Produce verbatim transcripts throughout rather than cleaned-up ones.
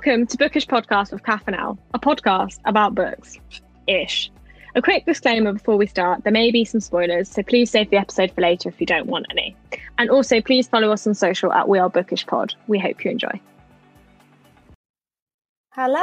Welcome to Bookish Podcast with Kath and Elle, a podcast about books. Ish. A quick disclaimer before we start, there may be some spoilers, so please save the episode for later if you don't want any. And also, please follow us on social at We Are Bookish Pod. We hope you enjoy. Hello.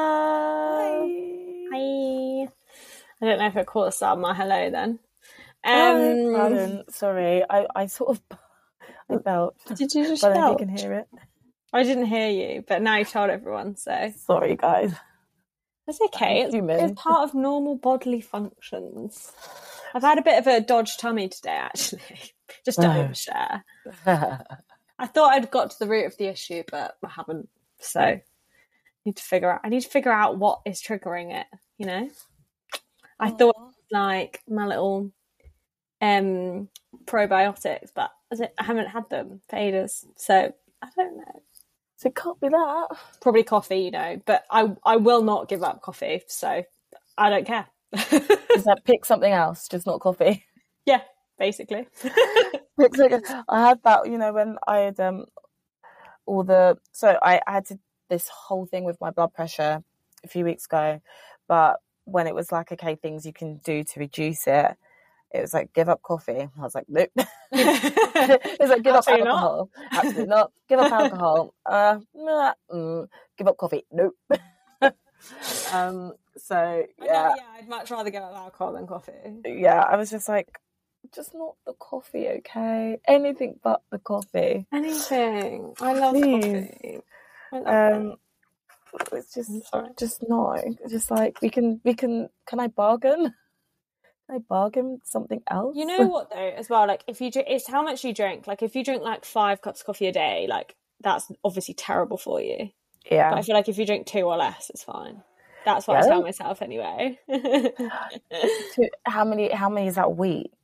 Hi. Hi. I don't know if it caught us out my hello then. Um, Pardon, sorry. I, I sort of I belched. Did you just But I belch? think you can hear it. I didn't hear you, but now you've told everyone, so Sorry, guys. that's okay. I'm It's, human. it's part of normal bodily functions. I've had a bit of a dodged tummy today, actually. Just to Oh. overshare. I thought I'd got to the root of the issue, but I haven't. So I need to figure out. I need to figure out what is triggering it. You know, I Aw. thought it was like my little um probiotics, but I haven't had them for ages, so I don't know. So it can't be that. Probably coffee, you know, but I I will not give up coffee, so I don't care. Is that pick something else, just not coffee? Yeah, basically. Pick something. I had that, you know, when I had um all the so I, I had to this whole thing with my blood pressure a few weeks ago, but when it was like, okay, things you can do to reduce it, it was like, give up coffee. I was like, nope. It's like, give Absolutely up alcohol. Absolutely not. Give up alcohol. Uh, nah, mm. Give up coffee. Nope. um. So I know, yeah, yeah, I'd much rather give up alcohol than coffee. yeah. I was just like, just not the coffee, okay? Anything but the coffee. Anything. I love Please. coffee. I love Um. It's just, I'm sorry. just no. Just like we can, we can. Can I bargain? Can I bargain something else? You know what though, as well, like if you drink, it's how much you drink. Like if you drink like five cups of coffee a day, like that's obviously terrible for you. Yeah. But I feel like if you drink two or less, it's fine. That's what I Yeah. tell myself anyway. Two- how many? How many is that a week?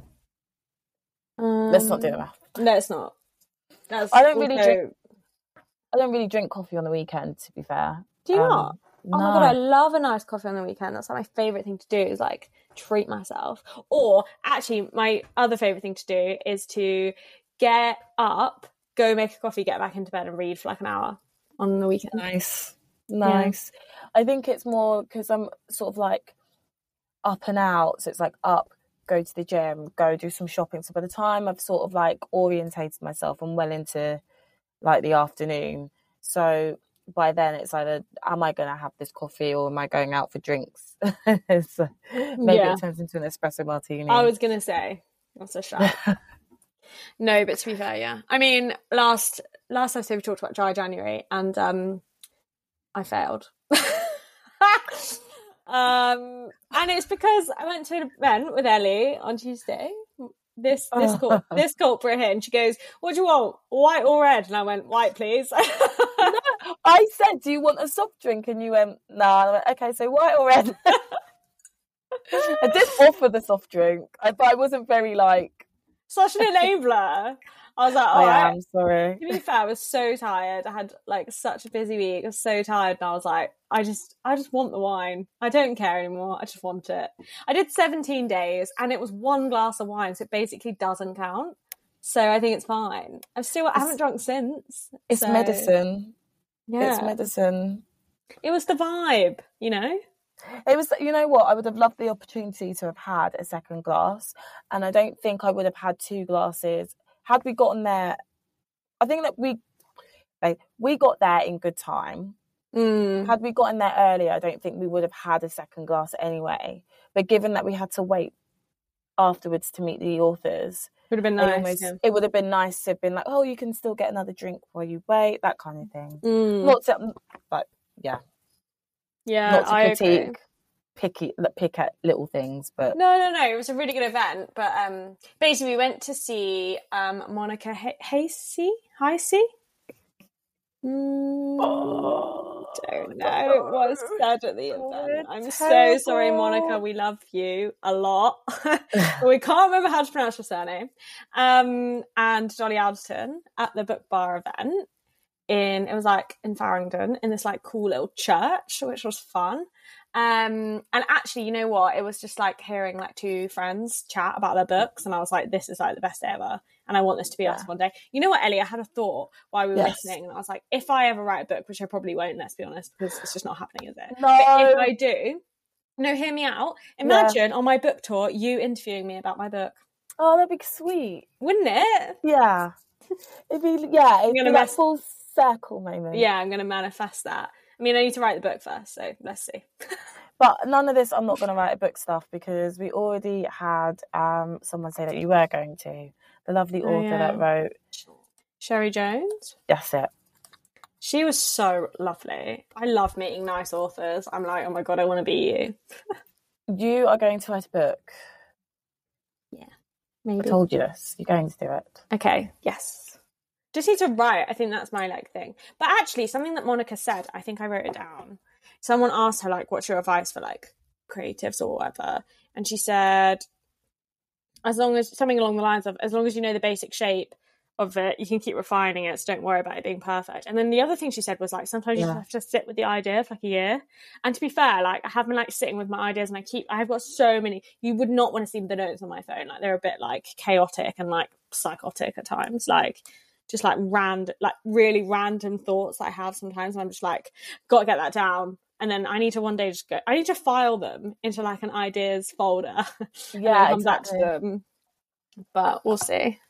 um, Let's not do that. No, it's not. That's I don't really also- drink- I don't really drink coffee on the weekend, to be fair. Do you Um, not? No. Oh my god, I love a nice coffee on the weekend. That's like my favourite thing to do is like treat myself. Or actually, my other favourite thing to do is to get up, go make a coffee, get back into bed and read for like an hour on the weekend. Nice, nice. I think it's more because I'm sort of like up and out, so it's like up, go to the gym, go do some shopping. So by the time I've sort of like orientated myself, I'm well into like the afternoon. So by then it's either am I going to have this coffee or am I going out for drinks? So maybe Yeah. it turns into an espresso martini. I was going to say, that's a shout. No, but to be fair, yeah. I mean, last last episode we talked about dry January and um, I failed. um, and it's because I went to an event with Ellie on Tuesday. This this cul- this culprit here, and she goes, "What do you want, white or red?" And I went, "White, please." I said, do you want a soft drink? And you went, no. Nah. I went, okay, so white or red? I did offer the soft drink, I, but I wasn't very like... Such an enabler. I was like, all I right. am, sorry. To be fair, I was so tired. I had like such a busy week. I was so tired, and I was like, I just, I just want the wine. I don't care anymore. I just want it. I did seventeen days, and it was one glass of wine, so it basically doesn't count. So I think it's fine. I've still, I haven't drunk since. It's so, medicine. Yeah, It's medicine. it was the vibe, you know. It was, you know what? I would have loved the opportunity to have had a second glass, and I don't think I would have had two glasses had we gotten there. I think that we, like, we got there in good time. Mm. Had we gotten there earlier, I don't think we would have had a second glass anyway. But given that we had to wait afterwards to meet the authors, Would have been it nice. almost- yeah. it would have been nice to have been like, oh, you can still get another drink while you wait, that kind of thing. Mm. Not to, but yeah, Yeah, not to I critique, agree. picky, pick at little things, but No, no, no. It was a really good event. But um, basically, we went to see um, Monica Hasey. Hasey? Mm, don't know what was said at the event. I'm so sorry, Monica. We love you a lot. We can't remember how to pronounce your surname. Um, and Dolly Alderton at the book bar event in, it was like in Farringdon, in this like cool little church, which was fun. Um, and actually, you know what? It was just like hearing like two friends chat about their books, and I was like, this is like the best day ever. and I want this to be yeah. us one day. You know what, Ellie? I had a thought while we were yes. listening, and I was like, if I ever write a book, which I probably won't, let's be honest, because it's just not happening, is it? No. But if I do, no, hear me out. Imagine yeah. on my book tour, you interviewing me about my book. Oh, that'd be sweet. Wouldn't it? Yeah. It'd be, yeah, it'd be that mas- full circle moment. Yeah, I'm going to manifest that. I mean, I need to write the book first, so let's see. But none of this, I'm not going to write a book stuff, because we already had um, someone say that you were going to. The lovely author oh, yeah. that wrote... Sherry Jones? That's it. She was so lovely. I love meeting nice authors. I'm like, oh my God, I want to be you. You are going to write a book. Yeah, maybe. I told you this. You're going to do it. Okay, yes. Just need to write. I think that's my like thing. But actually, something that Monica said, I think I wrote it down. Someone asked her, like, what's your advice for, like, creatives or whatever? And she said, as long as, something along the lines of, as long as you know the basic shape of it, you can keep refining it, so don't worry about it being perfect. And then the other thing she said was, like, sometimes yeah. you just have to sit with the idea for, like, a year. And to be fair, like, I have been, like, sitting with my ideas, and I keep, I have got so many, you would not want to see the notes on my phone. Like, they're a bit, like, chaotic and, like, psychotic at times. Like, just, like, random, like, really random thoughts that I have sometimes. And I'm just, like, got to get that down. And then I need to one day just go, I need to file them into like an ideas folder. Yeah, and come exactly. back to them. But we'll see.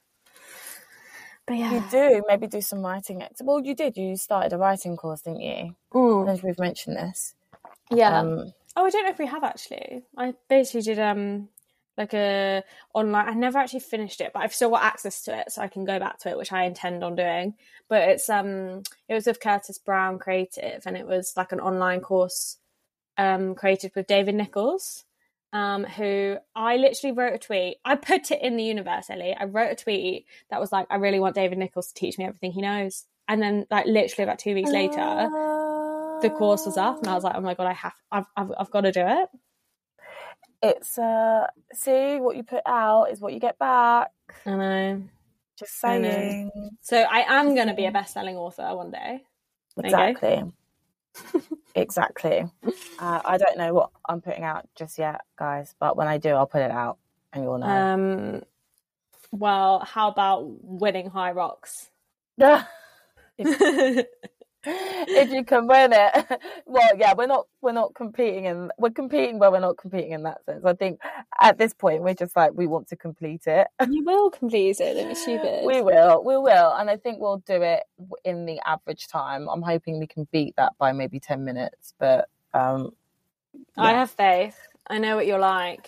But yeah. You do, maybe do some writing. Well, you did. You started a writing course, didn't you? Mm. I don't know if we've mentioned this. Yeah. Um, oh, I don't know if we have actually. I basically did um like a online, I never actually finished it, but I've still got access to it, so I can go back to it, which I intend on doing. But it's um it was with Curtis Brown Creative, and it was like an online course um created with David Nichols, um who I literally wrote a tweet. I put it in the universe, Ellie. I wrote a tweet that was like, I really want David Nichols to teach me everything he knows. And then like literally about two weeks later, uh... the course was up, and I was like, oh my God, I have I've I've, I've got to do it. It's uh see, what you put out is what you get back. I know. Just saying. Know. So I am going to be a best-selling author one day. Exactly. Exactly. Uh, I don't know what I'm putting out just yet, guys, but when I do, I'll put it out, and you'll know. Um. Well, how about winning High Rocks? if, if you can win it. Well, yeah, we're not we're not competing in we're competing but we're not competing in that sense. I think at this point we're just like, we want to complete it. You will complete it, don't be stupid. We will, we will, and I think we'll do it in the average time. I'm hoping we can beat that by maybe ten minutes, but um yeah. I have faith. I know what you're like.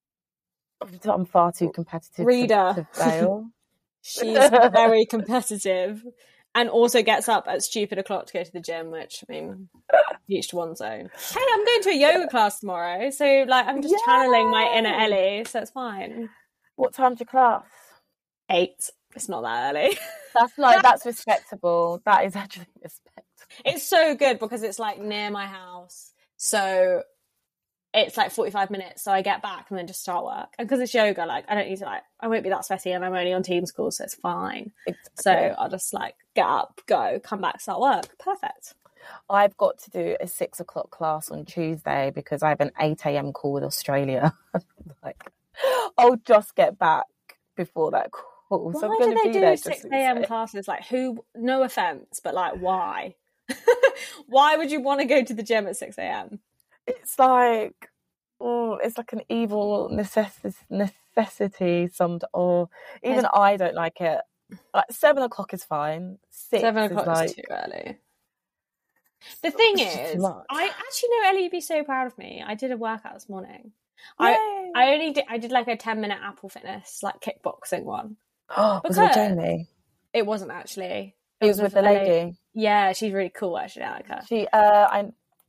I'm far too competitive Reader. to, to fail. She's very competitive. And also gets up at stupid o'clock to go to the gym, which, I mean, each to one's own. Hey, I'm going to a yoga class tomorrow, so, like, I'm just Yay! channeling my inner Ellie, so it's fine. What time's your class? Eight. It's not that early. That's like, that's respectable. That is actually respectable. It's so good because it's, like, near my house, so it's, like, forty-five minutes, so I get back and then just start work. And because it's yoga, like, I don't need to, like, I won't be that sweaty, and I'm only on Teams call, so it's fine. Exactly. So I'll just, like, get up, go, come back, start work. Perfect. I've got to do a six o'clock class on Tuesday because I have an eight a.m. call with Australia. Like, I'll just get back before that call. Why so I'm going do to they be do there six a.m. classes? Like, who, no offence, but, like, why? Why would you want to go to the gym at six a.m.? It's like, oh, it's like an evil necess- necessity. Some, or even I don't like it. Like seven o'clock is fine. Six seven o'clock is, like, is too early. The thing is, I actually know Ellie, you'd be so proud of me. I did a workout this morning. Yay. I I only did I did like a ten minute Apple Fitness like kickboxing one. Oh, was it Jamie? It wasn't actually. It, it was, was with the lady. lady. Yeah, she's really cool. Actually, I like her. She uh, I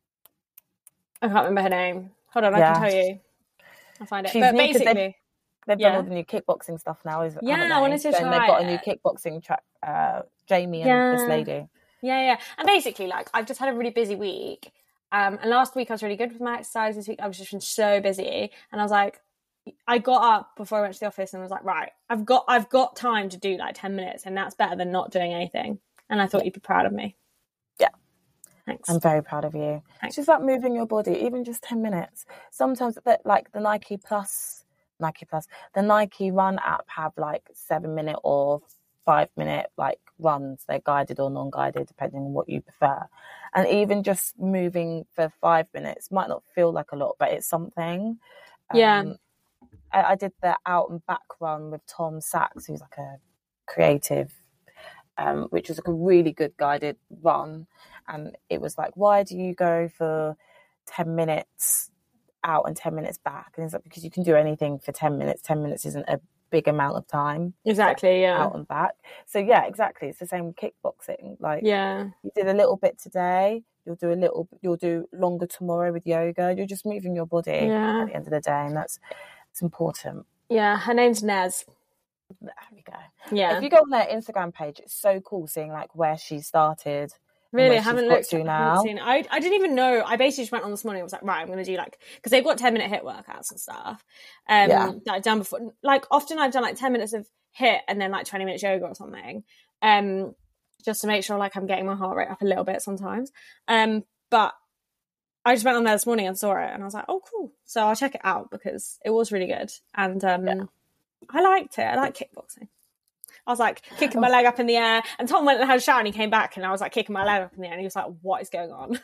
I can't remember her name. Hold on, yeah. I can tell you. I'll find it. She's but new, basically, they've, they've yeah. done all the new kickboxing stuff now. Is yeah, I wanted to so try. They've got it. a new kickboxing track. Uh, Jamie and yeah. this lady. Yeah, yeah. And basically, like, I've just had a really busy week. Um, and last week I was really good with my exercise. This week I was just been so busy. And I was like, I got up before I went to the office and was like, right, I've got I've got time to do like ten minutes, and that's better than not doing anything. And I thought yeah. you'd be proud of me. Yeah. Thanks. I'm very proud of you. Thanks. It's just like moving your body, even just ten minutes. Sometimes, like the Nike Plus Nike Plus. The Nike Run app have like seven minute or five minute like runs. They're guided or non-guided depending on what you prefer. And even just moving for five minutes might not feel like a lot, but it's something. Yeah. Um, I, I did the out and back run with Tom Sachs, who's like a creative, um, which was like a really good guided run. And it was like, why do you go for ten minutes out and ten minutes back? And it's like, because you can do anything for ten minutes. ten minutes isn't a big amount of time. Exactly, yeah. Out and back. So yeah, exactly. It's the same with kickboxing. Like, yeah, you did a little bit today, you'll do a little, you'll do longer tomorrow with yoga. You're just moving your body yeah. at the end of the day, and that's it's important. Yeah, her name's Nez. There we go. Yeah. If you go on their Instagram page, it's so cool seeing like where she started. Really, I haven't looked to I now. haven't seen, I, I didn't even know. I basically just went on this morning and was like, right, I'm going to do like, because they've got ten minute hit workouts and stuff um, yeah. that I've done before. Like often I've done like ten minutes of hit and then like twenty minutes yoga or something, um, just to make sure like I'm getting my heart rate up a little bit sometimes. Um, but I just went on there this morning and saw it and I was like, oh, cool. So I'll check it out because it was really good. And um, yeah. I liked it. I like kickboxing. I was like kicking my leg up in the air, and Tom went and had a shower and he came back and I was like kicking my leg up in the air and he was like, what is going on?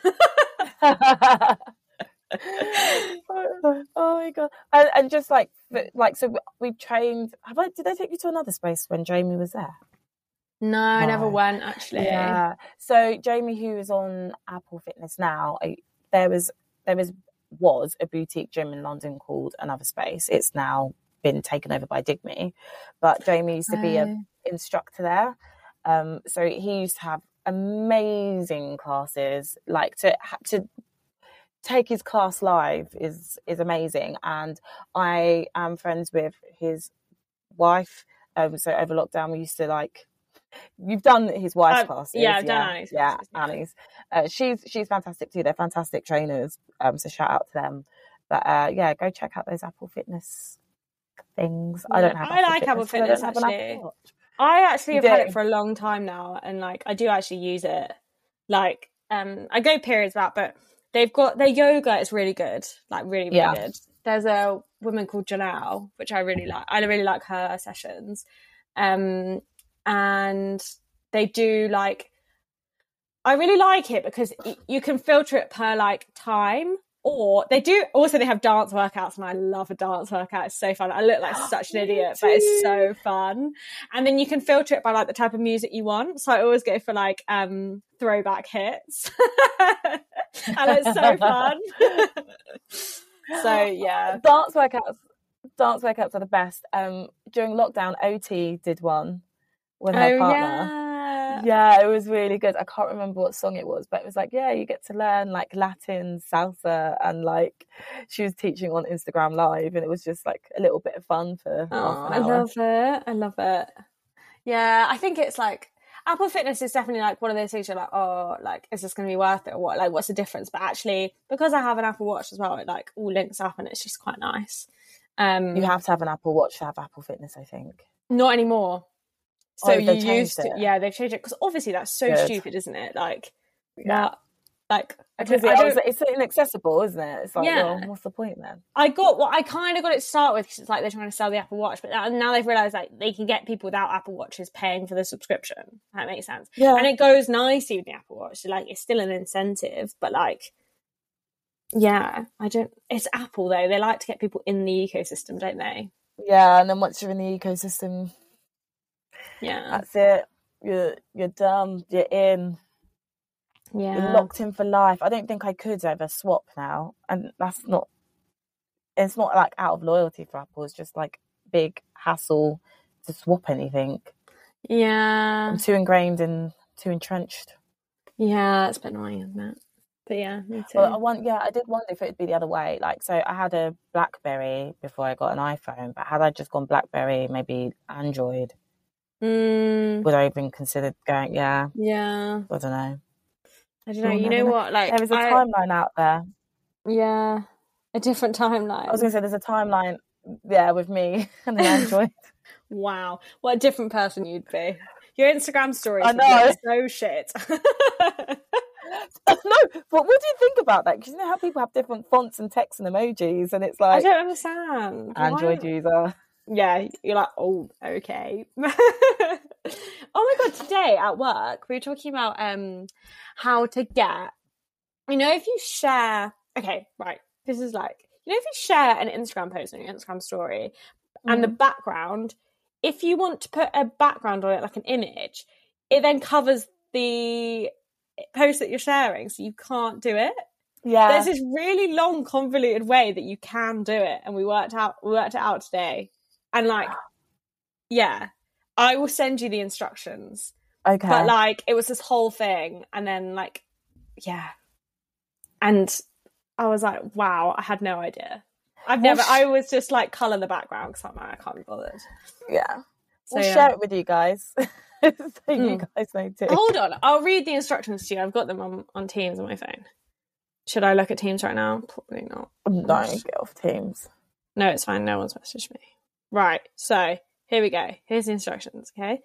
Oh my God. And, and just like, like, so we trained, have I, did I take you to another space when Jamie was there? No, no, I never went actually. Yeah. So Jamie, who is on Apple Fitness now, I, there was, there was, was a boutique gym in London called Another Space. It's now been taken over by Dig Me, but Jamie used to be a instructor there, um so he used to have amazing classes. Like to to take his class live is is amazing. And I am friends with his wife, um so over lockdown we used to like, you've done his wife's uh, classes. Yeah, I've done Annie's. Yeah, yeah. Annie's. Uh, she's she's fantastic too. They're fantastic trainers. Um, so shout out to them. But uh, yeah, go check out those Apple Fitness things. Yeah, I don't have. I like Apple Fitness, Apple Fitness actually. Apple I actually you have do. had it for a long time now, and like I do actually use it. Like um, I go periods out, but they've got their yoga is really good, like really really yeah. good. There's a woman called Janelle, which I really like. I really like her sessions, um, and they do like. I really like it because you can filter it per like time. Or they do also they have dance workouts, and I love a dance workout. It's so fun. I look like such an idiot, but it's so fun. And then you can filter it by like the type of music you want. So I always go for like um throwback hits. And it's so fun. So yeah. Dance workouts dance workouts are the best. Um during lockdown O T did one with her oh, partner. Yeah. Yeah, it was really good. I can't remember what song it was, but it was like, yeah, you get to learn like Latin salsa, and like she was teaching on Instagram Live, and it was just like a little bit of fun for oh, half an hour. I love it. I love it. Yeah, I think it's like Apple Fitness is definitely like one of those things you're like, oh, like is this going to be worth it or what? Like, what's the difference? But actually, because I have an Apple Watch as well, it like all links up, and it's just quite nice. Um, you have to have an Apple Watch to have Apple Fitness, I think. Not anymore. So oh, you used to, it. yeah, they've changed it because obviously that's so Good. stupid, isn't it? Like, yeah, what, like because I don't, it's inaccessible, isn't it? It's like, yeah. well, what's the point then? I got what well, I kind of got it to start with because it's like they're trying to sell the Apple Watch, but now, now they've realised like they can get people without Apple Watches paying for the subscription. That makes sense. Yeah, and it goes nicely with the Apple Watch. So, like, it's still an incentive, but like, yeah, I don't. It's Apple though. They like to get people in the ecosystem, don't they? Yeah, and then once you're in the ecosystem. Yeah, that's it. You're you're done. You're in. Yeah, you're locked in for life. I don't think I could ever swap now, and that's not. It's not like out of loyalty for Apple. It's just like big hassle to swap anything. Yeah, I'm too ingrained and too entrenched. Yeah, it's a bit annoying, isn't it? But yeah, me too. Well, I want. Yeah, I did wonder if it would be the other way. Like, so I had a BlackBerry before I got an iPhone, but had I just gone BlackBerry, maybe Android. Mm. Would I even consider going? Yeah. Yeah. I don't know. I don't know. You know what? Like, there is a I... timeline out there. Yeah. A different timeline. I was going to say there's a timeline, yeah, with me and an Android. Wow. What a different person you'd be. Your Instagram stories I know. would be so shit. No, but what do you think about that? Because you know how people have different fonts and text and emojis, and it's like I don't understand. Android Why? user. Yeah, you're like, oh, okay. Oh my god! Today at work, we were talking about um how to get. You know, if you share, okay, right. This is like, you know, if you share an Instagram post on your Instagram story, mm. and the background, if you want to put a background on it, like an image, it then covers the post that you're sharing, so you can't do it. Yeah, there's this really long, convoluted way that you can do it, and we worked out we worked it out today. And like, yeah, I will send you the instructions. Okay, but like, it was this whole thing, and then like, yeah, and I was like, wow, I had no idea. I've never. I was just like colour the background because I'm like, I can't be bothered. Yeah, so we'll yeah. share it with you guys. So mm. you guys know too. Hold on, I'll read the instructions to you. I've got them on, on Teams on my phone. Should I look at Teams right now? Probably not. No, get off Teams. No, it's fine. No one's messaged me. Right. So here we go. Here's the instructions. Okay.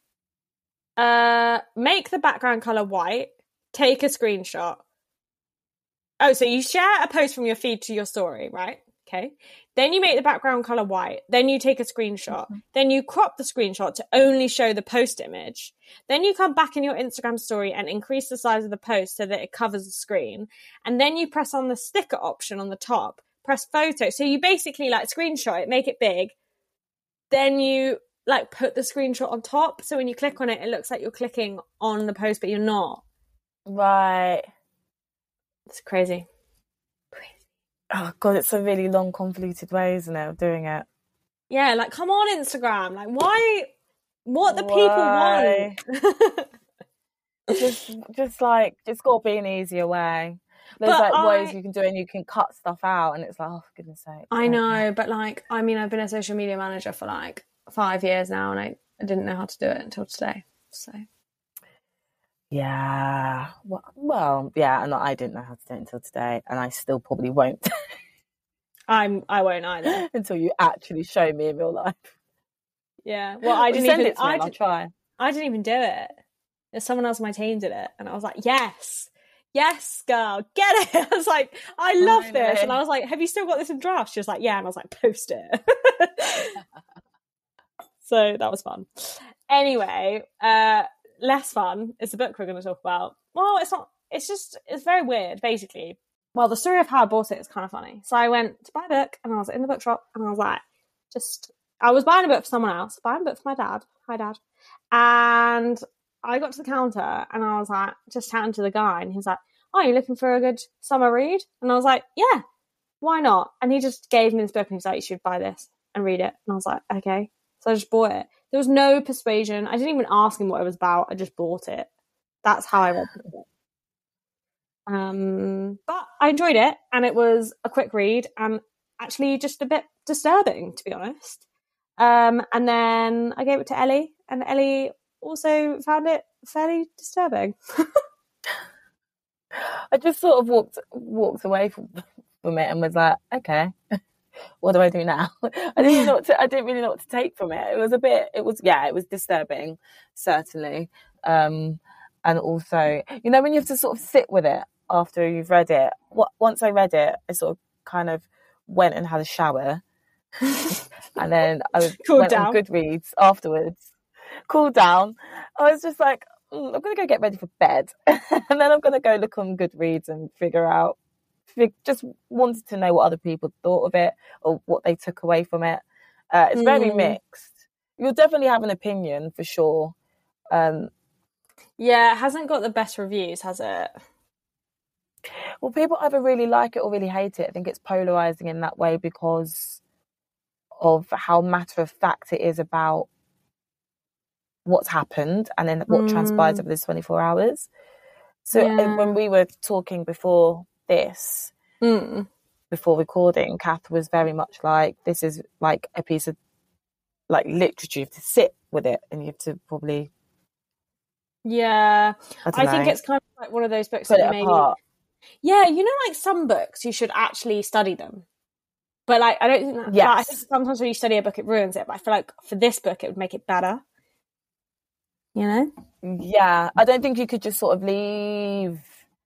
Uh, make the background color white. Take a screenshot. Oh, so you share a post from your feed to your story, right? Okay. Then you make the background color white. Then you take a screenshot. Mm-hmm. Then you crop the screenshot to only show the post image. Then you come back in your Instagram story and increase the size of the post so that it covers the screen. And then you press on the sticker option on the top. Press photo. So you basically like screenshot it, make it big. Then you like put the screenshot on top. So when you click on it, it looks like you're clicking on the post, but you're not. Right. It's crazy. Oh god, it's a really long, convoluted way, isn't it, of doing it? Yeah, like come on Instagram. Like why what the why? people want. just just like it's gotta be an easier way. There's but like I, ways you can do it and you can cut stuff out and it's like, oh for goodness sake. I know, but like I mean I've been a social media manager for like five years now and I, I didn't know how to do it until today. So yeah, well, well, yeah, and I didn't know how to do it until today, and I still probably won't. I'm, I won't either until you actually show me in real life. Yeah, well, I didn't send even. It to me, I I'll try. I didn't even do it. There's someone else on my team did it, and I was like, yes, yes, girl, get it. I was like, I love I this, and I was like, have you still got this in draft? She was like, yeah, and I was like, post it. So that was fun. Anyway, uh. less fun is the book we're going to talk about. Well, it's not, it's just, it's very weird, basically. Well, the story of how I bought it is kind of funny. So I went to buy a book and I was in the bookshop and I was like, just, I was buying a book for someone else, buying a book for my dad. Hi, Dad. And I got to the counter and I was like, just chatting to the guy and he was like, oh, you're looking for a good summer read? And I was like, yeah, why not? And he just gave me this book and he was like, you should buy this and read it. And I was like, okay. So I just bought it. There was no persuasion. I didn't even ask him what it was about. I just bought it. That's how I read it. Um, but I enjoyed it, and it was a quick read, and actually just a bit disturbing, to be honest. Um, and then I gave it to Ellie, and Ellie also found it fairly disturbing. I just sort of walked walked away from, from it and was like, okay. What do I do now? I didn't know what to, I didn't really know what to take from it. It was a bit, it was, yeah, it was disturbing, certainly. Um, and also, you know, when you have to sort of sit with it after you've read it, what, once I read it, I sort of kind of went and had a shower. And then I was, cool went down. on Goodreads afterwards, cool down. I was just like, mm, I'm going to go get ready for bed. And then I'm going to go look on Goodreads and figure out, just wanted to know what other people thought of it or what they took away from it. Uh, it's very mm. mixed. You'll definitely have an opinion for sure. Um, yeah, it hasn't got the best reviews, has it? Well, people either really like it or really hate it. I think it's polarizing in that way because of how matter of fact it is about what's happened and then what mm. transpires over these twenty-four hours. So yeah. When we were talking before this mm. before recording, Kath was very much like, this is like a piece of like literature. You have to sit with it and you have to probably yeah I, I think it's kind of like one of those books that maybe apart. Yeah, you know, like some books you should actually study them, but like I don't think that, yes. like, I think sometimes when you study a book it ruins it, but I feel like for this book it would make it better, you know. Yeah, I don't think you could just sort of leave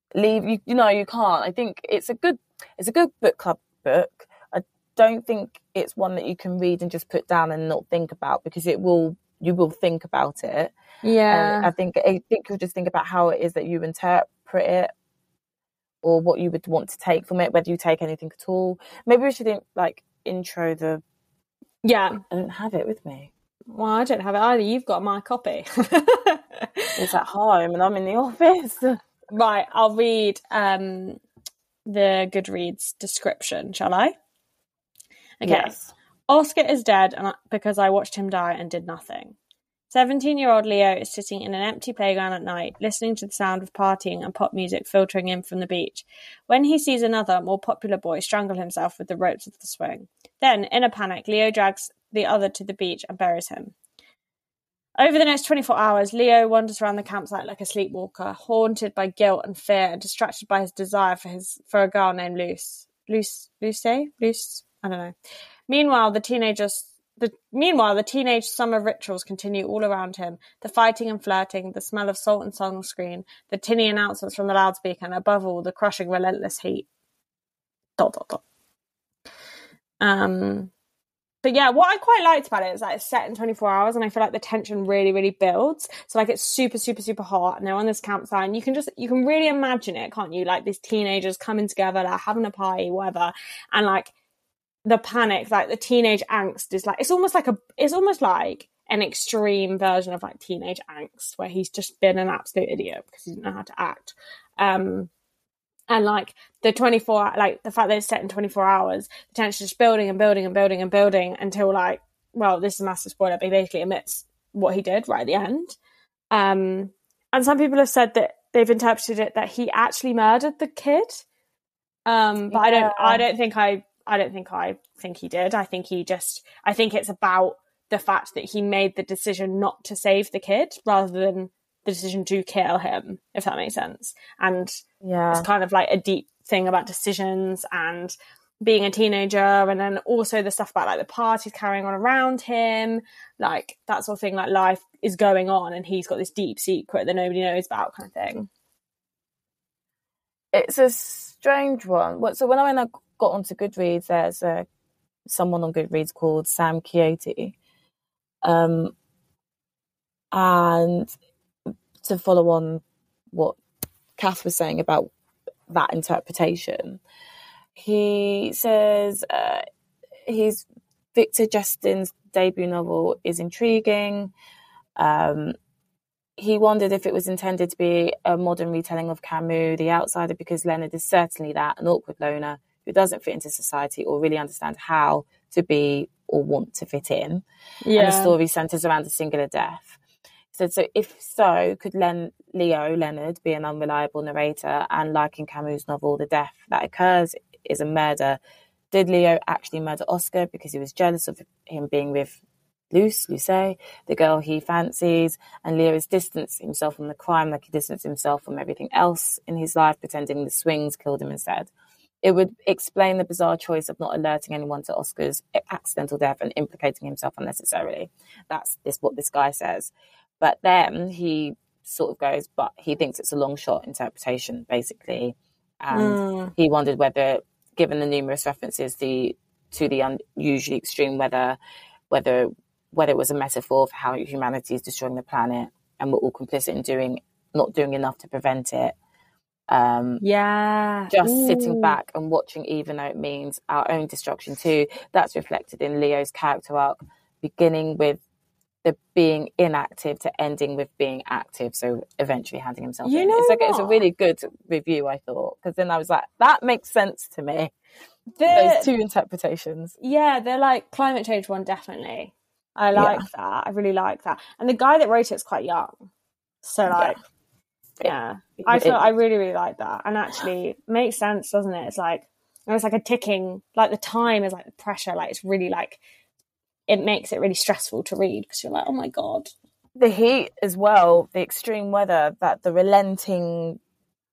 leave you. You know, you can't. I think it's a good, it's a good book club book. I don't think it's one that you can read and just put down and not think about, because it will, you will think about it. Yeah. And I think, I think you'll just think about how it is that you interpret it, or what you would want to take from it, whether you take anything at all. Maybe we should like intro the. Yeah, I don't have it with me. Well, I don't have it either. You've got my copy. It's at home and I'm in the office. Right, I'll read um, the Goodreads description, shall I? Okay. Yes. Oscar is dead and I, because I watched him die and did nothing. seventeen-year-old Leo is sitting in an empty playground at night, listening to the sound of partying and pop music filtering in from the beach, when he sees another, more popular boy strangle himself with the ropes of the swing. Then, in a panic, Leo drags the other to the beach and buries him. Over the next twenty-four hours, Leo wanders around the campsite like a sleepwalker, haunted by guilt and fear and distracted by his desire for his for a girl named Luce. Luce? Luce? Luce? I don't know. Meanwhile, the teenagers... The, meanwhile, the teenage summer rituals continue all around him. The fighting and flirting, the smell of salt and sunscreen, the tinny announcements from the loudspeaker, and above all, the crushing, relentless heat. Dot, dot, dot. Um, but yeah, what I quite liked about it is that it's set in twenty-four hours, and I feel like the tension really, really builds. So like it's super, super, super hot, and they're on this campsite, and you can just, you can really imagine it, can't you? Like these teenagers coming together, like having a party, whatever, and like the panic, like the teenage angst is like, it's almost like a, it's almost like an extreme version of like teenage angst, where he's just been an absolute idiot because he didn't know how to act. Um, and like the twenty-four, like the fact that it's set in twenty-four hours, the tension is building and building and building and building until like, well, this is a massive spoiler, but he basically admits what he did right at the end. Um, and some people have said that they've interpreted it that he actually murdered the kid. Um, but yeah. I don't, I don't think I, I don't think I think he did. I think he just, I think it's about the fact that he made the decision not to save the kid rather than the decision to kill him, if that makes sense. And yeah, it's kind of like a deep thing about decisions and being a teenager, and then also the stuff about like the parties carrying on around him, like that sort of thing, like life is going on and he's got this deep secret that nobody knows about, kind of thing. It's a strange one. So when I went I got onto Goodreads, there's uh, someone on Goodreads called Sam Quixote, um, and to follow on what Kath was saying about that interpretation, he says uh, his Victor Justin's debut novel is intriguing. Um, he wondered if it was intended to be a modern retelling of Camus' The Outsider, because Leonard is certainly that, an awkward loner who doesn't fit into society or really understand how to be or want to fit in. Yeah. And the story centres around a singular death. So, so if so, could Len, Leo Leonard be an unreliable narrator? And like in Camus' novel, the death that occurs is a murder. Did Leo actually murder Oscar because he was jealous of him being with Luce, Luce, the girl he fancies, and Leo has distanced himself from the crime like he distanced himself from everything else in his life, pretending the swings killed him instead? It would explain the bizarre choice of not alerting anyone to Oscar's accidental death and implicating himself unnecessarily. That's this what this guy says. But then he sort of goes, but he thinks it's a long shot interpretation, basically. And mm. he wondered whether, given the numerous references the, to the unusually extreme weather, whether whether it was a metaphor for how humanity is destroying the planet and we're all complicit in doing not doing enough to prevent it. Um, yeah. Just Ooh. Sitting back and watching, even though it means our own destruction too. That's reflected in Leo's character arc, beginning with the being inactive to ending with being active, so eventually handing himself you in. Know it's like what? It's a really good review, I thought, because then I was like, that makes sense to me. The, Those two interpretations. Yeah, they're like climate change one, definitely. I like yeah. that. I really like that. And the guy that wrote it's quite young. So like yeah. yeah. I feel I really, really like that. And actually makes sense, doesn't it? It's like it's like a ticking, like the time is like the pressure, like it's really like it makes it really stressful to read because you're like, oh my God. The heat as well, the extreme weather, that the relenting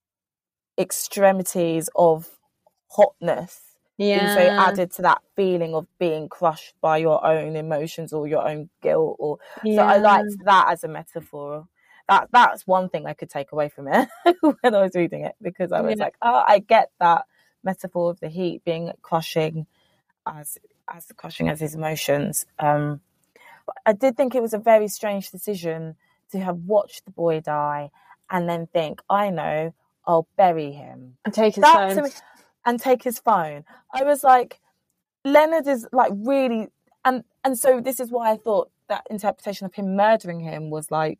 extremities of hotness. Yeah. Also added to that feeling of being crushed by your own emotions or your own guilt. Or yeah. So I liked that as a metaphor. that that's one thing I could take away from it when I was reading it, because I was yeah. like, oh, I get that metaphor of the heat being crushing as as crushing as his emotions. Um, but I did think it was a very strange decision to have watched the boy die and then think, I know, I'll bury him and take his that phone me, and take his phone. I was like, Leonard is like really, and and so this is why I thought that interpretation of him murdering him was like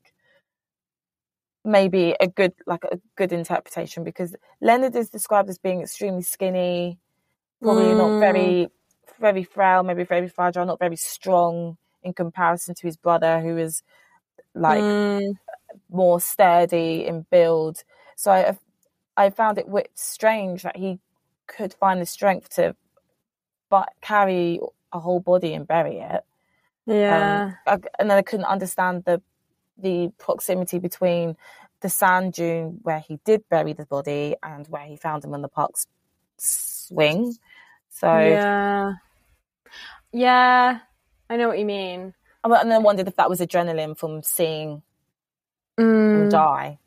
maybe a good like a good interpretation, because Leonard is described as being extremely skinny, probably mm. not very very frail, maybe very fragile, not very strong in comparison to his brother, who is like mm. more sturdy in build. So I I found it strange that he could find the strength to but carry a whole body and bury it. Yeah. Um, I, and then I couldn't understand the the proximity between the sand dune where he did bury the body and where he found him on the park's swing. So yeah, yeah, I know what you mean. And then I wondered if that was adrenaline from seeing mm. him die.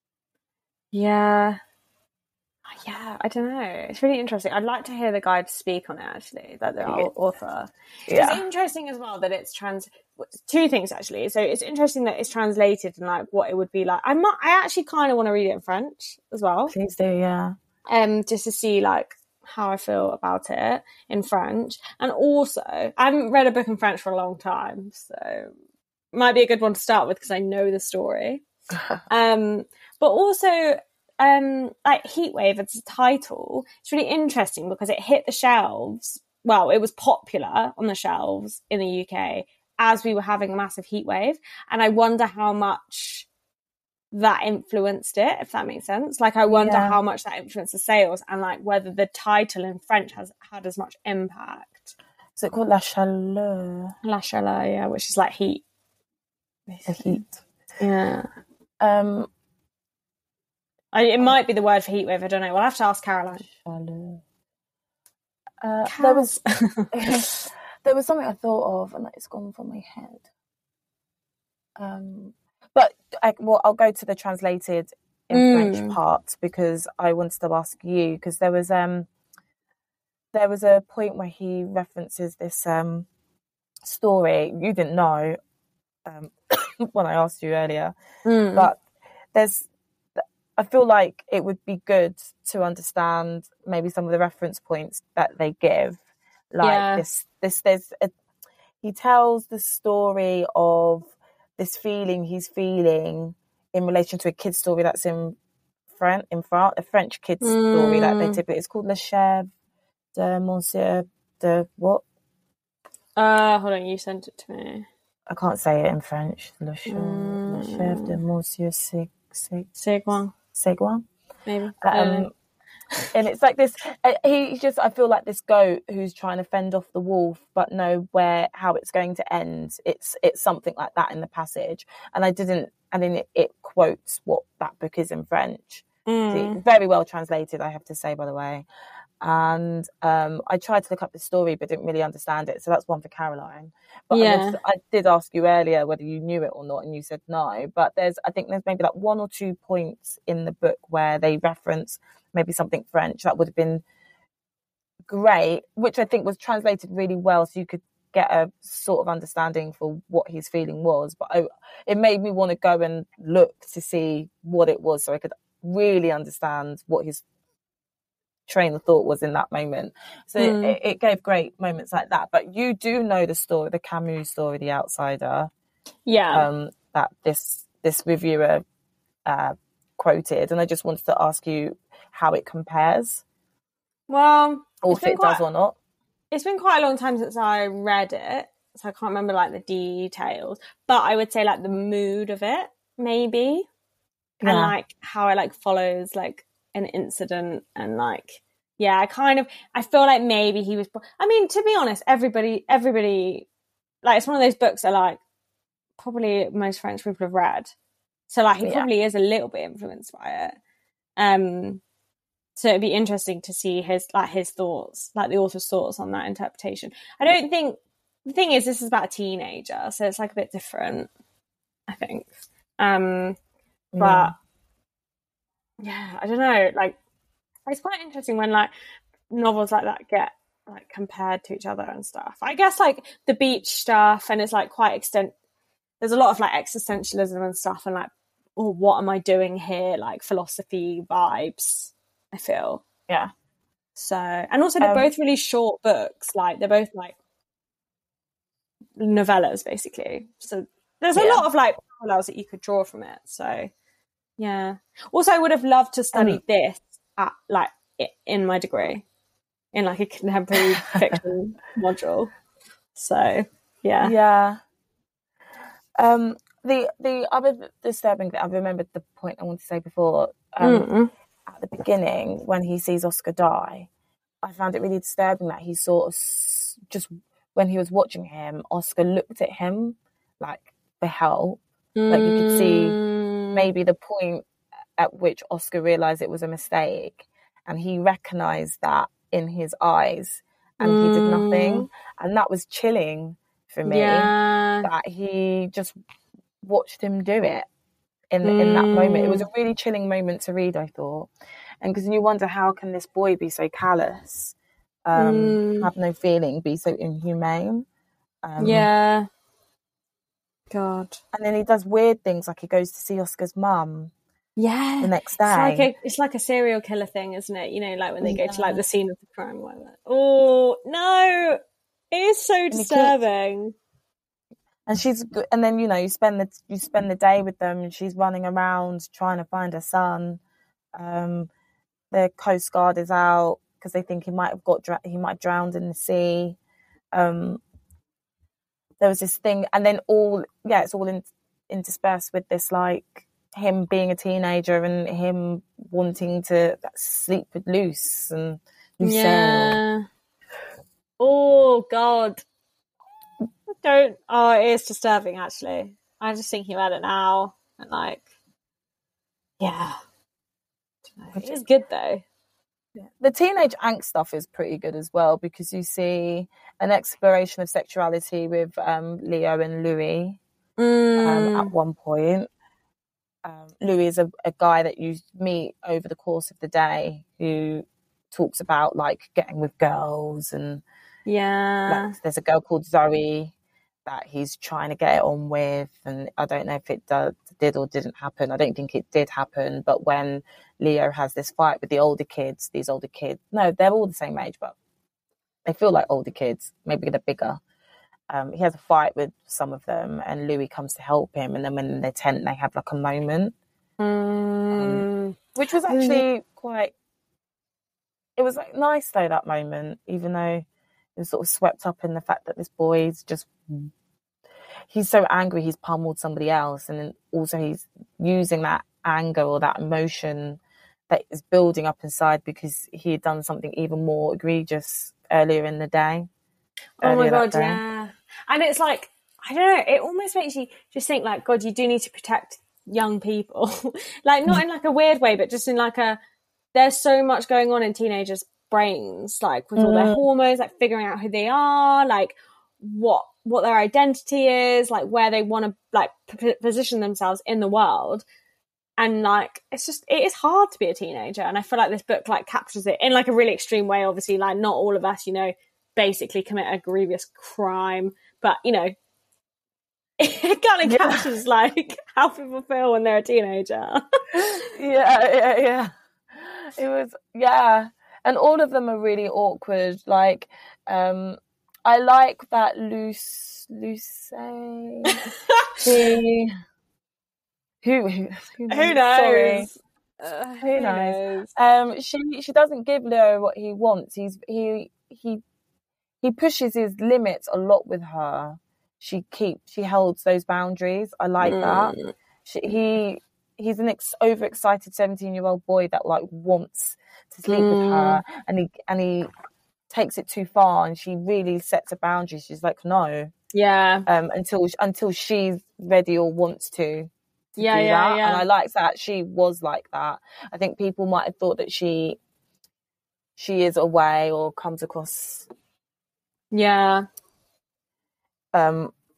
Yeah. Yeah, I don't know. It's really interesting. I'd like to hear the guy speak on it, actually, that the yeah. author. Yeah. It's interesting as well that it's trans... Two things, actually. So it's interesting that it's translated and, like, what it would be like. I might, I actually kind of want to read it in French as well. Please do, yeah. Um, just to see, like, how I feel about it in French. And also, I haven't read a book in French for a long time, so it might be a good one to start with because I know the story. um, but also... Um, like Heatwave as a title, it's really interesting because it hit the shelves. Well, it was popular on the shelves in the U K as we were having a massive heatwave, and I wonder how much that influenced it, if that makes sense. Like, I wonder yeah. how much that influenced the sales, and like whether the title in French has had as much impact. Is it called La Chaleur? La Chaleur, yeah, which is like heat. The heat. Yeah. Um. I, it might be the word for heatwave. I don't know. We'll have to ask Caroline. Uh, there was there was something I thought of, and it's gone from my head. Um, but I, well, I'll go to the translated in mm. French part, because I wanted to ask you, because there was um there was a point where he references this um story you didn't know um when I asked you earlier, mm. but there's. I feel like it would be good to understand maybe some of the reference points that they give. Like yeah. this, this, there's a, he tells the story of this feeling he's feeling in relation to a kid's story that's in French, in France, a French kid's mm. story that they typically, it's called Le Chèvre de Monsieur de what? Uh, hold on, you sent it to me. I can't say it in French. Le Chèvre, mm. Le Chèvre de Monsieur Seguin. Seguin, maybe. Um, and it's like this. He just, I feel like this goat who's trying to fend off the wolf, but know where how it's going to end. It's it's something like that in the passage, and I didn't. And then it, it quotes what that book is in French. Mm. Very well translated, I have to say, by the way. And um, I tried to look up the story, but didn't really understand it. So that's one for Caroline. But yeah. I, was, I did ask you earlier whether you knew it or not, and you said no. But there's, I think there's maybe like one or two points in the book where they reference maybe something French that would have been great, which I think was translated really well, so you could get a sort of understanding for what his feeling was. But I, it made me want to go and look to see what it was, so I could really understand what his train of thought was in that moment. So mm. it, it gave great moments like that. But you do know the story, the Camus story, The Outsider. Yeah. Um, that this this reviewer uh, quoted, and I just wanted to ask you how it compares. Well, or if it quite, does or not. It's been quite a long time since I read it, so I can't remember like the details. But I would say like the mood of it, maybe, yeah. and like how it like follows like an incident, and like yeah I kind of I feel like maybe he was I mean, to be honest, everybody everybody like, it's one of those books that like probably most French people have read, so like he yeah. probably is a little bit influenced by it. Um so it'd be interesting to see his like his thoughts, like the author's thoughts on that interpretation. I don't think the thing is this is about a teenager, so it's like a bit different, I think. Um But yeah, I don't know. Like, it's quite interesting when like novels like that get like compared to each other and stuff. I guess like the beach stuff, and it's like quite extent. There's a lot of like existentialism and stuff, and like, oh, what am I doing here? Like philosophy vibes, I feel. Yeah. So, and also they're um, both really short books. Like they're both like novellas, basically. So there's a yeah. lot of like parallels that you could draw from it. So, yeah. Also, I would have loved to study um, this at like in my degree, in like a contemporary fiction module. So, yeah. Yeah. Um, the the other disturbing thing, I remembered the point I wanted to say before. Um, mm. At the beginning, when he sees Oscar die, I found it really disturbing that he sort of just, when he was watching him, Oscar looked at him like for help. Mm. Like you could see maybe the point at which Oscar realised it was a mistake, and he recognised that in his eyes, and mm. he did nothing. And that was chilling for me, yeah. that he just watched him do it in mm. in that moment. It was a really chilling moment to read, I thought. And because you wonder, how can this boy be so callous, um, mm. have no feeling, be so inhumane? Um, yeah. God. And then he does weird things, like he goes to see Oscar's mum. Yeah. The next day. It's like a, it's like a serial killer thing, isn't it? You know, like when they yeah. go to like the scene of the crime or whatever. Oh, no. It is so disturbing. And she's, and then, you know, you spend the you spend the day with them, and she's running around trying to find her son. Um, the Coast Guard is out because they think he might have got he might have drowned in the sea. Um, there was this thing, and then all yeah, it's all in, interspersed with this, like him being a teenager and him wanting to sleep with Luce and Lucille. Yeah. Oh God. Don't. Oh, it is disturbing. Actually, I'm just thinking about it now, and like, yeah, it is good though. Yeah. The teenage angst stuff is pretty good as well, because you see an exploration of sexuality with um, Leo and Louis mm. um, at one point. Um, Louis is a, a guy that you meet over the course of the day who talks about like getting with girls, and yeah, like, there's a girl called Zoe that he's trying to get it on with, and I don't know if it did, did or didn't happen. I don't think it did happen, but when Leo has this fight with the older kids, these older kids, no, they're all the same age, but they feel like older kids, maybe they're bigger. Um, he has a fight with some of them, and Louis comes to help him, and then when in their tent, they have like a moment, mm. um, which was actually mm. quite, it was like nice though, that moment, even though it was sort of swept up in the fact that this boy's just, he's so angry he's pummeled somebody else, and then also he's using that anger or that emotion that is building up inside because he had done something even more egregious earlier in the day. Oh my God, yeah. And it's like, I don't know, it almost makes you just think like, God, you do need to protect young people. Like not in like a weird way, but just in like a, there's so much going on in teenagers' brains, like with all their hormones, like figuring out who they are, like what what their identity is, like where they want to like p- position themselves in the world. And like it's just, it is hard to be a teenager, and I feel like this book like captures it in like a really extreme way. Obviously, like not all of us, you know, basically commit a grievous crime, but you know, it kind of yeah. captures like how people feel when they're a teenager. yeah yeah yeah it was yeah and all of them are really awkward. Like um I like that Luce Luce she, who, who who knows, who knows? Uh, who, who knows? knows um she she doesn't give Leo what he wants. He's he he he pushes his limits a lot with her. She keeps she holds those boundaries. I like mm. that. She, he he's an ex- overexcited seventeen year old boy that like wants to sleep mm. with her, and he and he takes it too far, and she really sets a boundary. She's like, no, yeah, um, until until she's ready or wants to. to yeah, do yeah, that. yeah. And I like that she was like that. I think people might have thought that she she is away or comes across, yeah, um,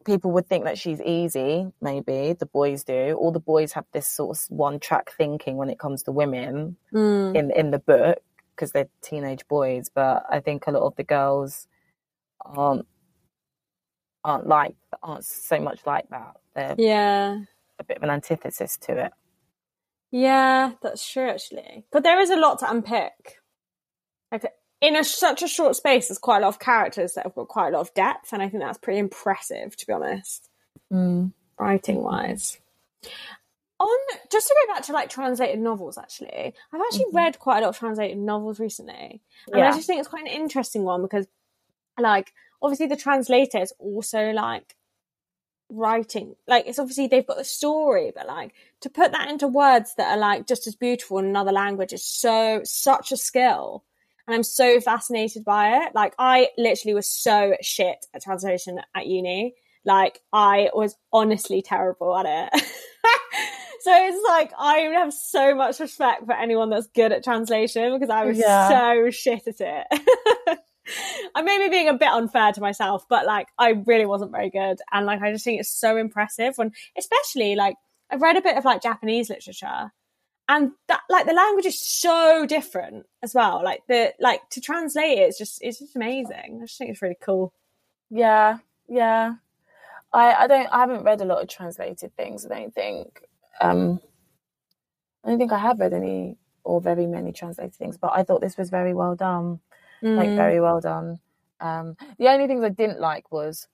people would think that she's easy, maybe the boys do. All the boys have this sort of one track thinking when it comes to women mm. in in the book, because they're teenage boys. But I think a lot of the girls aren't aren't like aren't so much like that. They're yeah a bit of an antithesis to it. Yeah, that's true, actually. But there is a lot to unpick. Like, in a, such a short space, there's quite a lot of characters that have got quite a lot of depth, and I think that's pretty impressive, to be honest, mm. writing-wise. On just to go back to like translated novels, actually, I've actually mm-hmm. read quite a lot of translated novels recently, and yeah. I just think it's quite an interesting one because, like, obviously the translator is also like writing, like, it's obviously they've got a story, but like to put that into words that are like just as beautiful in another language is so such a skill, and I'm so fascinated by it. Like, I literally was so shit at translation at uni. Like, I was honestly terrible at it. So it's like, I have so much respect for anyone that's good at translation, because I was yeah. so shit at it. I may be being a bit unfair to myself, but like, I really wasn't very good. And like, I just think it's so impressive when, especially like, I've read a bit of like Japanese literature, and that, like, the language is so different as well. Like the, like to translate it, it's just, it's just amazing. I just think it's really cool. Yeah. Yeah. I, I don't, I haven't read a lot of translated things. I don't think, um, I don't think I have read any or very many translated things, but I thought this was very well done. Mm. Like, very well done. Um, the only things I didn't like was,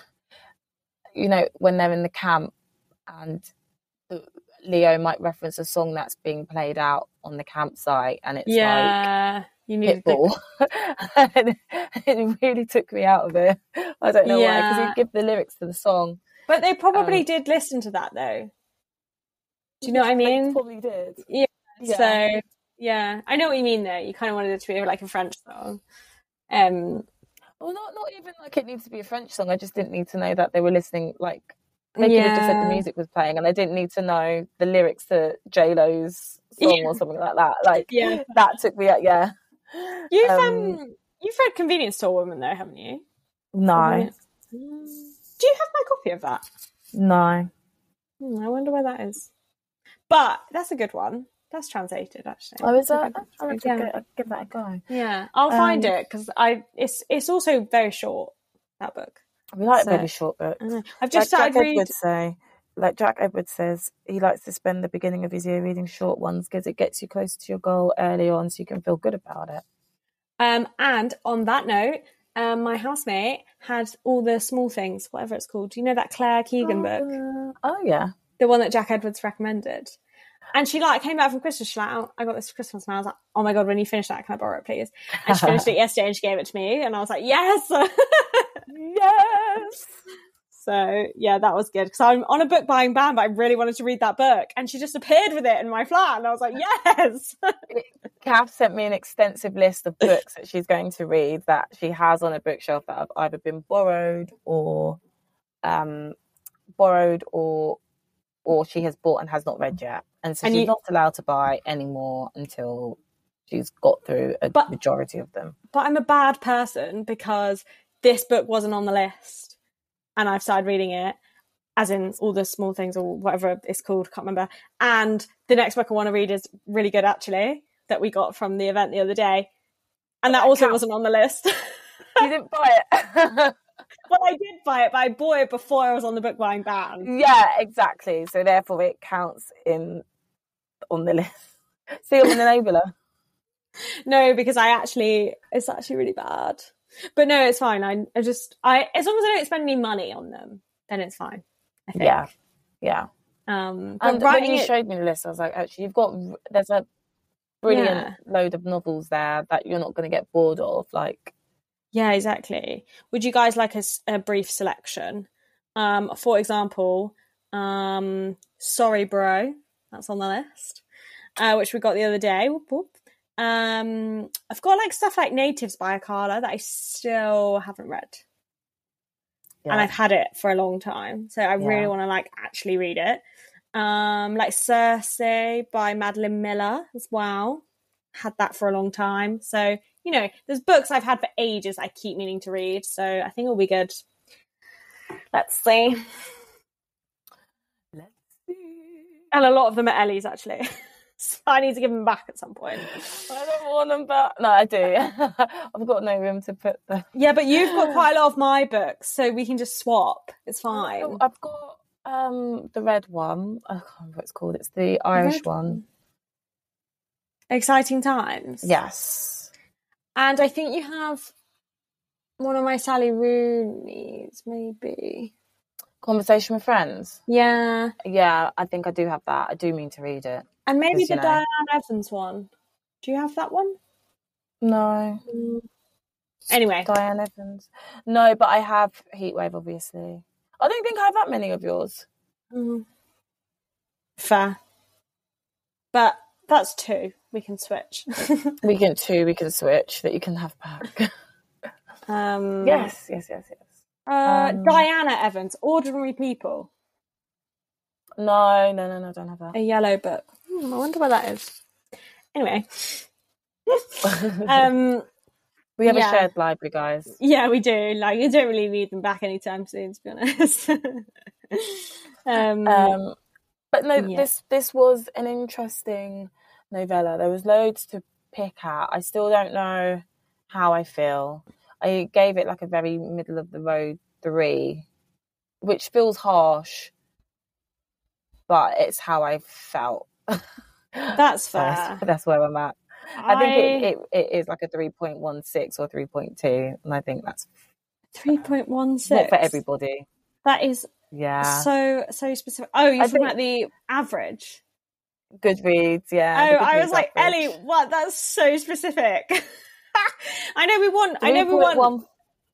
you know, when they're in the camp and the, Leo might reference a song that's being played out on the campsite, and it's yeah, like you need Pitbull. And it really took me out of it. I don't know yeah. why, because he'd give the lyrics to the song. But they probably um, did listen to that, though. Do you know what I mean? They probably did. Yeah. yeah. So, yeah. I know what you mean, though. You kind of wanted it to be like a French song. Um, well, not not even like it needs to be a French song. I just didn't need to know that they were listening. Like, they yeah. could have just said the music was playing, and I didn't need to know the lyrics to J-Lo's song yeah. or something like that. Like, yeah. that took me out, yeah. You've, um, um, you've read Convenience Store Woman, though, haven't you? No. Do you have my copy of that? No. Hmm, I wonder where that is. But that's a good one. That's translated, actually. Oh, is that? I'll have to yeah. give that a go. Yeah, I'll um, find it, because I it's it's also very short, that book. We like so, really short books. I've just like started Jack reading. Edwards say, like Jack Edwards says, he likes to spend the beginning of his year reading short ones because it gets you closer to your goal early on, so you can feel good about it. Um, and on that note, um, my housemate had All the Small Things, whatever it's called. Do you know that Claire Keegan oh, book? Uh, oh yeah, the one that Jack Edwards recommended. And she like came back from Christmas. She's like, oh, I got this for Christmas, and I was like, oh my god, when you finish that, can I borrow it, please? And she finished it yesterday, and she gave it to me, and I was like, yes, yes. So yeah, that was good, because I'm on a book buying ban, but I really wanted to read that book, and she just appeared with it in my flat, and I was like, yes. Kath sent me an extensive list of books that she's going to read that she has on a bookshelf that have either been borrowed or um, borrowed or or she has bought and has not read yet, and so and she's you, not allowed to buy any more until she's got through a but, majority of them. But I'm a bad person, because this book wasn't on the list, and I've started reading it, as in All the Small Things or whatever it's called, can't remember. And the next book I want to read is really good, actually, that we got from the event the other day, and that also wasn't on the list. You didn't buy it. Well, I did buy it, but I bought it before I was on the book buying ban. Yeah, exactly. So therefore, it counts in on the list. See, I'm an enabler. No, because I actually, it's actually really bad. But no, it's fine. I, I just, I as long as I don't spend any money on them, then it's fine, I think. Yeah, yeah. Um, and when you it, showed me the list, I was like, actually, you've got, there's a brilliant yeah. load of novels there that you're not going to get bored of, like. Yeah, exactly. Would you guys like a, a brief selection? Um, for example, um, Sorry Bro, that's on the list, uh, which we got the other day. Whoop, whoop. Um, I've got like stuff like Natives by Akala that I still haven't read. Yeah. And I've had it for a long time, so I yeah. really want to like actually read it. Um, like Circe by Madeline Miller as well. Had that for a long time. So, you know, there's books I've had for ages I keep meaning to read, so I think it'll be good. Let's see. Let's see. And a lot of them are Ellie's, actually. So I need to give them back at some point. I don't want them back. No, I do. I've got no room to put them. Yeah, but you've got quite a lot of my books, so we can just swap. It's fine. I've got um the red one. I can't remember what it's called. It's the Irish red one. Exciting Times. Yes. And I think you have one of my Sally Rooney's, maybe. Conversation with Friends. Yeah. Yeah, I think I do have that. I do mean to read it. And maybe the know. Diane Evans one. Do you have that one? No. Mm. Anyway. Diane Evans. No, but I have Heatwave, obviously. I don't think I have that many of yours. Mm. Fair. But that's two. We can switch. we can two. We can switch that you can have back. um, yes, yes, yes, yes. Uh, um, Diana Evans, Ordinary People. No, no, no, no, I don't have that. A yellow book. Hmm, I wonder what that is. Anyway. um, we have yeah. a shared library, guys. Yeah, we do. Like, you don't really need them back anytime soon, to be honest. um, um, but no, yeah. this this was an interesting novella. There was loads to pick at. I still don't know how I feel. I gave it like a very middle of the road three, which feels harsh, but it's how I felt. That's fair. that's, that's where I'm at. I, I think it, it, it is like a three point one six or three point two, and I think that's three point one six. Not for everybody. That is yeah so so specific. Oh, you're I talking think... about the average? Goodreads, yeah. Oh, I was like, average. Ellie, what? That's so specific. I know we want. I know we want. One...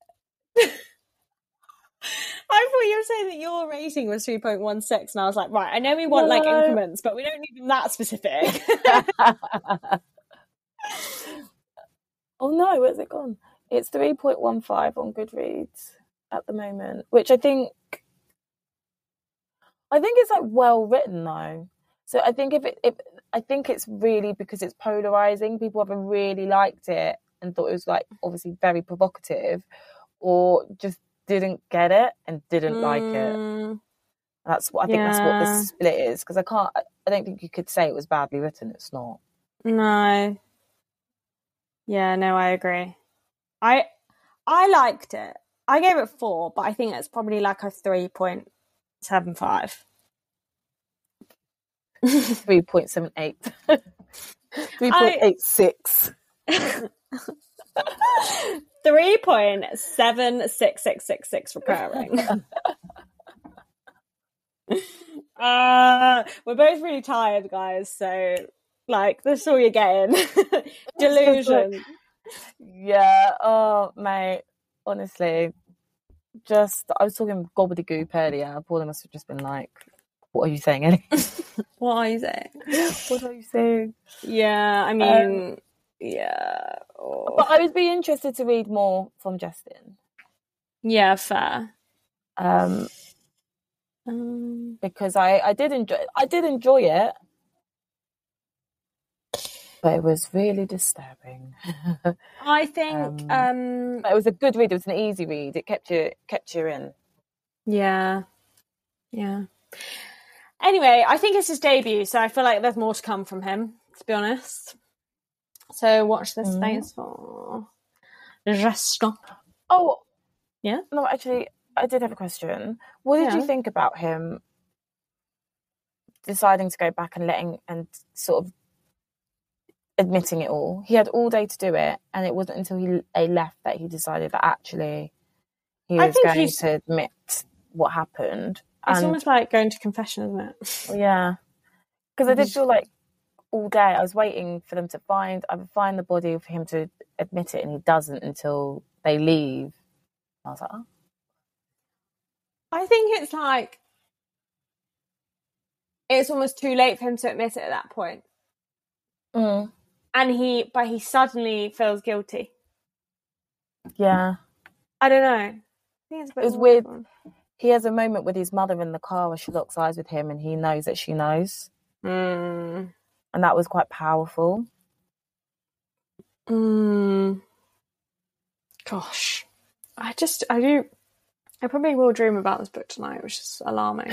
I thought you were saying that your rating was three point one six, and I was like, right. I know we want no. like increments, but we don't need them that specific. Oh no, where's it gone? It's three point one five on Goodreads at the moment, which I think. I think it's like well written though. So I think if it, if I think it's really because it's polarizing. People either really liked it and thought it was like obviously very provocative, or just didn't get it and didn't mm. like it. That's what I think. Yeah. That's what the split is, because I can't. I don't think you could say it was badly written. It's not. No. Yeah. No, I agree. I I liked it. I gave it four, but I think it's probably like a three point seven five. three point seven eight. three point eight six. three point seven six six six six recurring. uh, we're both really tired, guys, so like that's all you're getting. Delusion. Yeah, oh mate, honestly. Just I was talking gobbledygook earlier. Paula must have just been like, what are you saying, Ellie? What are you saying? What are you saying? Yeah, I mean, um, yeah. Oh. But I would be interested to read more from Justin. Yeah, fair. Um, um because I, I did enjoy I did enjoy it, but it was really disturbing. I think um, um but it was a good read. It was an easy read. It kept you kept you in. Yeah, yeah. Anyway, I think it's his debut, so I feel like there's more to come from him, to be honest. So watch this mm. space for Justin. Oh, yeah. No, actually, I did have a question. What did yeah. you think about him deciding to go back and letting and sort of admitting it all? He had all day to do it, and it wasn't until he, he left that he decided that actually he was going he's... to admit what happened. It's and, almost like going to confession, isn't it? Yeah. Because I did feel like all day I was waiting for them to find either find the body for him to admit it, and he doesn't until they leave. I was like, oh. I think it's like it's almost too late for him to admit it at that point. Mm. And he, but he suddenly feels guilty. Yeah. I don't know. I think it's a bit it was weird. One. He has a moment with his mother in the car where she locks eyes with him, and he knows that she knows. Mm. And that was quite powerful. Mm. Gosh. I just, I do, I probably will dream about this book tonight, which is alarming.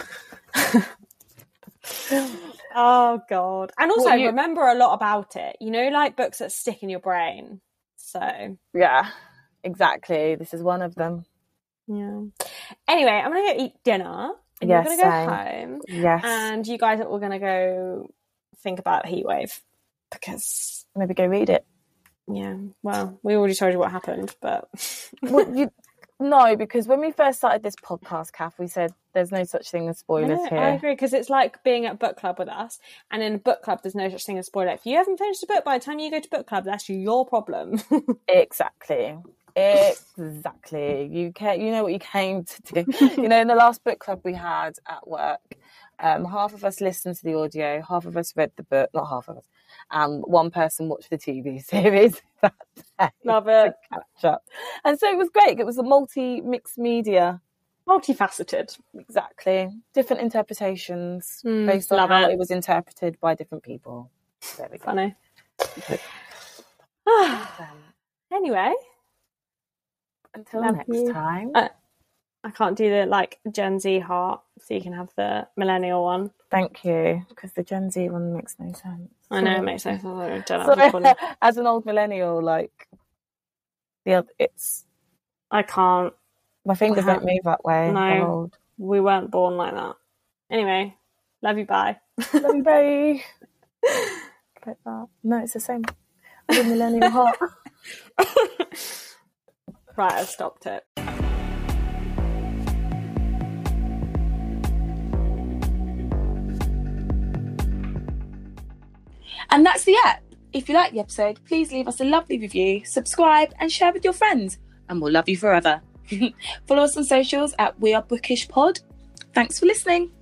Oh God. And also well, you... remember a lot about it, you know, like books that stick in your brain. So yeah, exactly. This is one of them. Yeah. Anyway, I'm gonna go eat dinner and yes, you're gonna go same. home. Yes. And you guys are all gonna go think about Heatwave because maybe go read it. Yeah. Well, we already told you what happened, but well, you... No, because when we first started this podcast, Kath, we said there's no such thing as spoilers I here. I agree, because it's like being at book club with us, and in book club there's no such thing as spoiler. If you haven't finished a book by the time you go to book club, that's your problem. Exactly. Exactly. You can, you know what you came to do. You know, in the last book club we had at work, um, half of us listened to the audio, half of us read the book, not half of us, and one person watched the T V series that day. Love it. To catch up. And so it was great. It was a multi-mixed media. Multifaceted. Exactly. Different interpretations mm, based on how it. it was interpreted by different people. There we go. Funny. Anyway. Until next you. time. Uh, I can't do the like Gen Z heart, so you can have the millennial one. Thank you, because the Gen Z one makes no sense. I know, it makes no sense. I don't so, as an old millennial, like, the other, it's... I can't. My fingers don't move that way. No, we weren't born like that. Anyway, love you, bye. Love you, bye. Like that. No, it's the same. I'm a millennial heart. Right, I've stopped it. And that's the app. If you like the episode, please leave us a lovely review, subscribe and share with your friends. And we'll love you forever. Follow us on socials at We Are Bookish Pod. Thanks for listening.